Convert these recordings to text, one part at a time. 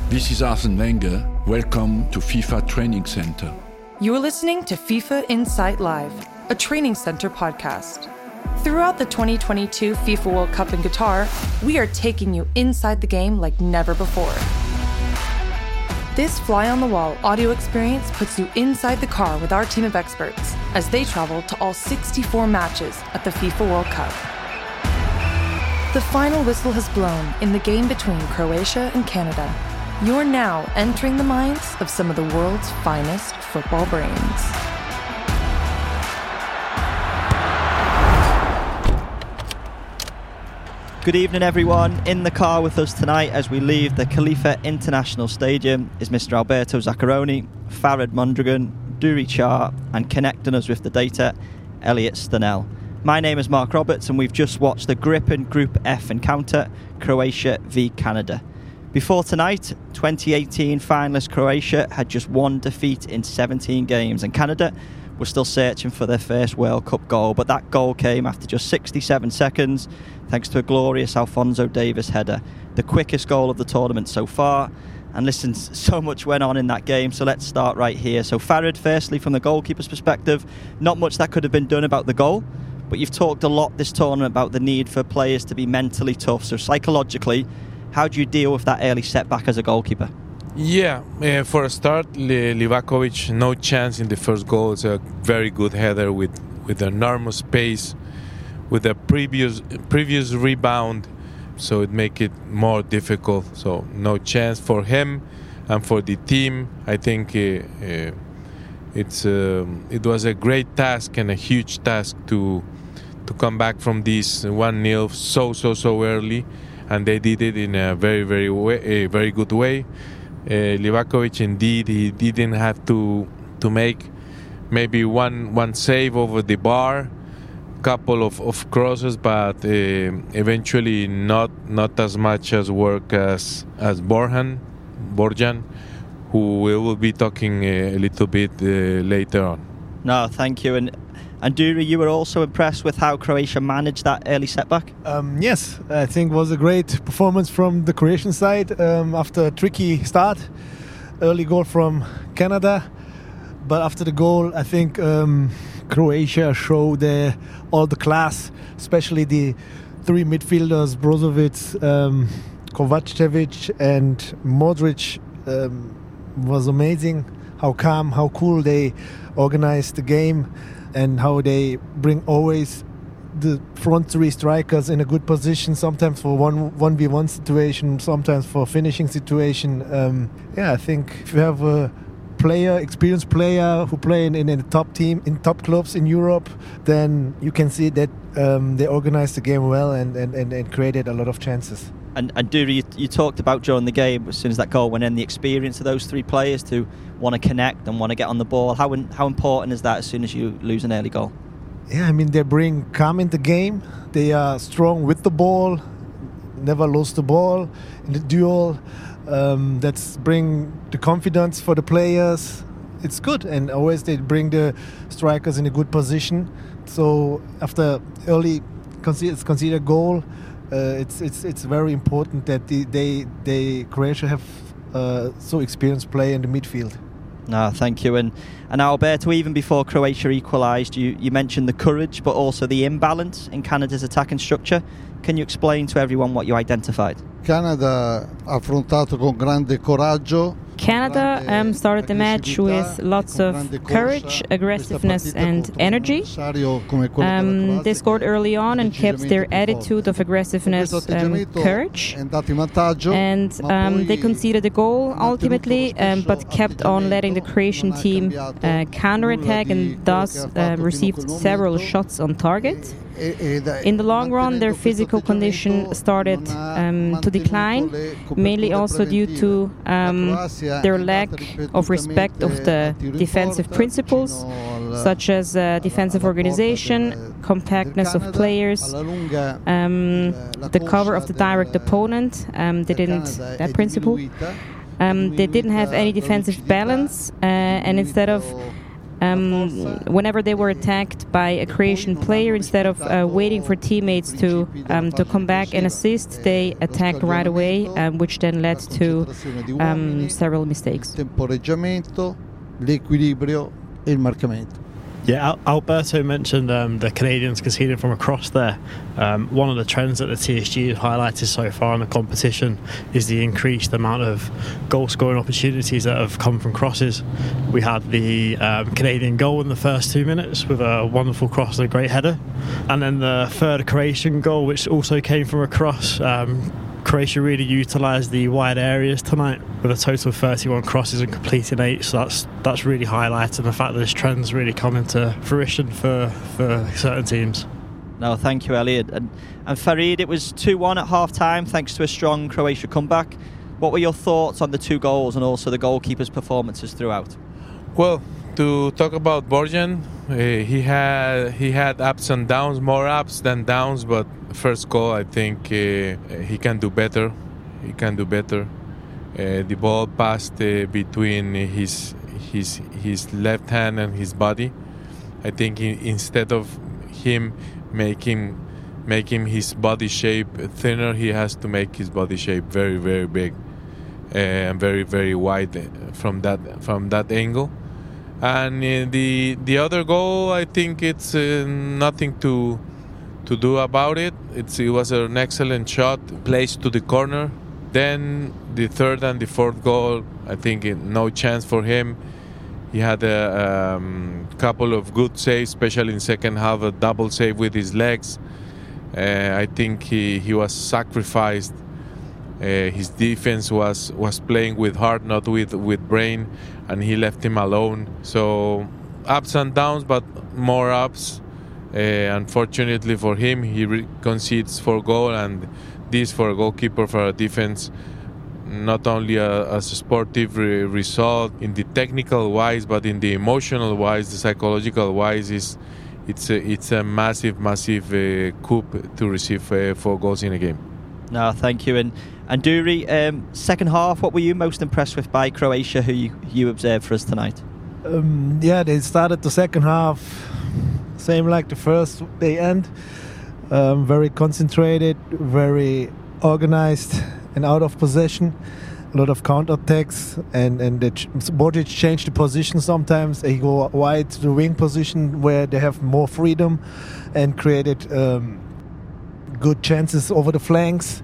This is Arsene Wenger. Welcome to FIFA Training Center. You're listening to FIFA Insight Live, a training center podcast. Throughout the 2022 FIFA World Cup in Qatar, we are taking you inside the game like never before. This fly-on-the-wall audio experience puts you inside the car with our team of experts as they travel to all 64 matches at the FIFA World Cup. The final whistle has blown in the game between Croatia and Canada. You're now entering the minds of some of the world's finest football brains. Good evening, everyone. In the car with us tonight as we leave the Khalifa International Stadium is Mr. Alberto Zaccaroni, Farid Mondragon, Duri Char, and connecting us with the data, Elliot Stanell. My name is Mark Roberts, and we've just watched the gripping Group F encounter, Croatia v Canada. Before tonight, 2018 finalist Croatia had just one defeat in 17 games, and Canada was still searching for their first World Cup goal, but that goal came after just 67 seconds thanks to a glorious Alphonso Davies header, the quickest goal of the tournament so far. And listen, so much went on in that game, so let's start right here. So Farid, firstly, from the goalkeeper's perspective, not much that could have been done about the goal, but you've talked a lot this tournament about the need for players to be mentally tough. So psychologically, how do you deal with that early setback as a goalkeeper? Yeah, for a start, Livakovic, no chance in the first goal. It's a very good header with enormous pace, with a previous rebound, so it make it more difficult. So no chance for him and for the team. I think it was a great task and a huge task to come back from this 1-0 so early. And they did it in a very good way. Livakovic, indeed, he didn't have to make maybe one save over the bar, couple of crosses, but eventually not as much as work as Borjan, who we will be talking a little bit later on. No, thank you. And Duri, you were also impressed with how Croatia managed that early setback? Yes, I think it was a great performance from the Croatian side after a tricky start. Early goal from Canada. But after the goal, I think Croatia showed all the class, especially the three midfielders, Brozovic, Kovacevic and Modric. Was amazing how calm, how cool they organized the game, and how they bring always the front three strikers in a good position, sometimes for 1v1 situation, sometimes for finishing situation. I think if you have a experienced player who play in a top team, in top clubs in Europe, then you can see that they organized the game well and created a lot of chances. And Duri, you talked about during the game, as soon as that goal went in, the experience of those three players to want to connect and want to get on the ball. How important is that as soon as you lose an early goal? Yeah, I mean, they bring calm in the game. They are strong with the ball, never lose the ball in the duel. That's bring the confidence for the players. It's good, and always they bring the strikers in a good position. So after early consider goal, it's very important that they Croatia have so experienced play in the midfield. No, thank you. And Alberto, even before Croatia equalised, you mentioned the courage, but also the imbalance in Canada's attacking structure. Can you explain to everyone what you identified? Canada affrontato con grande coraggio. Canada started the match with lots of courage, aggressiveness and energy. They scored early on and kept their attitude of aggressiveness and courage. And they conceded a goal ultimately, but kept on letting the Croatian team counterattack and thus received several shots on target. In the long run, their physical condition started to decline, mainly also due to their lack of respect of the defensive principles, such as defensive organization, compactness of players, the cover of the direct opponent. They didn't that principle. They didn't have any defensive balance, and instead of whenever they were attacked by a Croatian player, instead of waiting for teammates to come back and assist, they attacked right away, which then led to several mistakes. Temporeggiamento, l'equilibrio e il marcamento. Yeah, Alberto mentioned the Canadians conceding from across there. One of the trends that the TSG has highlighted so far in the competition is the increased amount of goal-scoring opportunities that have come from crosses. We had the Canadian goal in the first 2 minutes with a wonderful cross and a great header. And then the third Croatian goal, which also came from a cross. Croatia really utilised the wide areas tonight with a total of 31 crosses and completing 8, so that's really highlighting the fact that this trend's really coming to fruition for certain teams. No, thank you, Elliot. And Farid, it was 2-1 at half-time thanks to a strong Croatia comeback. What were your thoughts on the 2 goals and also the goalkeeper's performances throughout? Well, to talk about Borjan, he had ups and downs, more ups than downs, but first goal, I think he can do better. He can do better. The ball passed between his left hand and his body. I think instead of him making his body shape thinner, he has to make his body shape very, very big and very, very wide from that angle. And the other goal, I think it's nothing to do about it. It was an excellent shot, placed to the corner. Then the third and the fourth goal, I think no chance for him. He had a couple of good saves, especially in second half, a double save with his legs. I think he was sacrificed. His defense was playing with heart, not with brain, and he left him alone. So ups and downs, but more ups. Unfortunately for him, he concedes 4 goals, and this for a goalkeeper, for a defense, not only as a sportive result in the technical wise, but in the emotional wise, the psychological wise, it's a massive coup to receive 4 goals in a game. No, thank you. And Duri, second half, what were you most impressed with by Croatia, who you observed for us tonight? They started the second half same like the first. They end very concentrated, very organized and out of possession. A lot of counter-attacks, and Borjic changed the position sometimes. They go wide to the wing position where they have more freedom and created good chances over the flanks.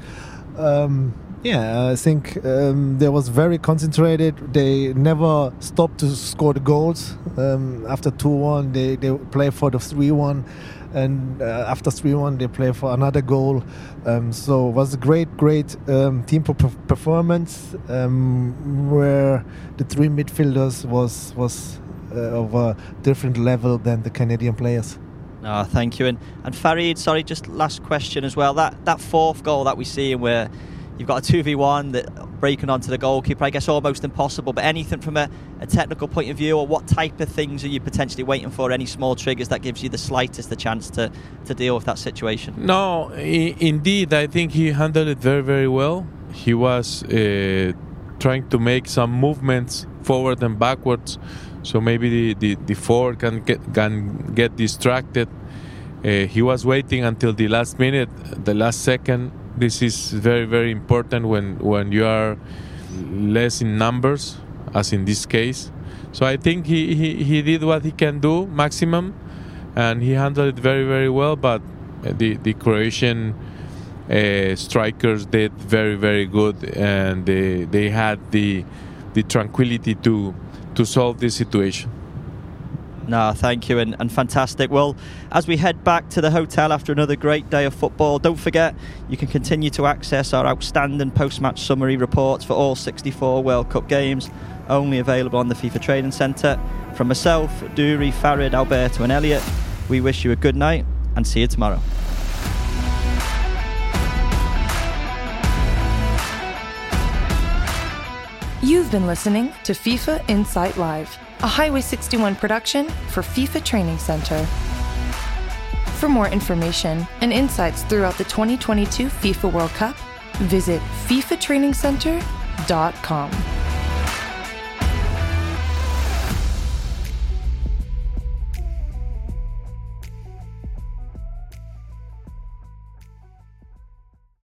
I think they was very concentrated. They never stopped to score the goals. After 2-1, they play for the 3-1. And after 3-1 they play for another goal. So it was a great team performance where the 3 midfielders was of a different level than the Canadian players. No, thank you. And Farid, sorry, just last question as well. That fourth goal that we see where you've got a 2v1 that breaking onto the goalkeeper, I guess almost impossible, but anything from a technical point of view, or what type of things are you potentially waiting for, any small triggers that gives you the slightest the chance to deal with that situation? No, indeed, I think he handled it very, very well. He was trying to make some movements forward and backwards, so maybe the forward can get distracted. He was waiting until the last minute, the last second. This is very, very important when you are less in numbers, as in this case. So I think he did what he can do, maximum, and he handled it very, very well. But the Croatian strikers did very, very good, and they had the tranquility to solve this situation. No, thank you, and fantastic. Well, as we head back to the hotel after another great day of football, don't forget you can continue to access our outstanding post-match summary reports for all 64 World Cup games, only available on the FIFA Training Centre. From myself, Duri, Farid, Alberto and Elliot, we wish you a good night and see you tomorrow. You've been listening to FIFA Insight Live, a Highway 61 production for FIFA Training Center. For more information and insights throughout the 2022 FIFA World Cup, visit fifatrainingcenter.com.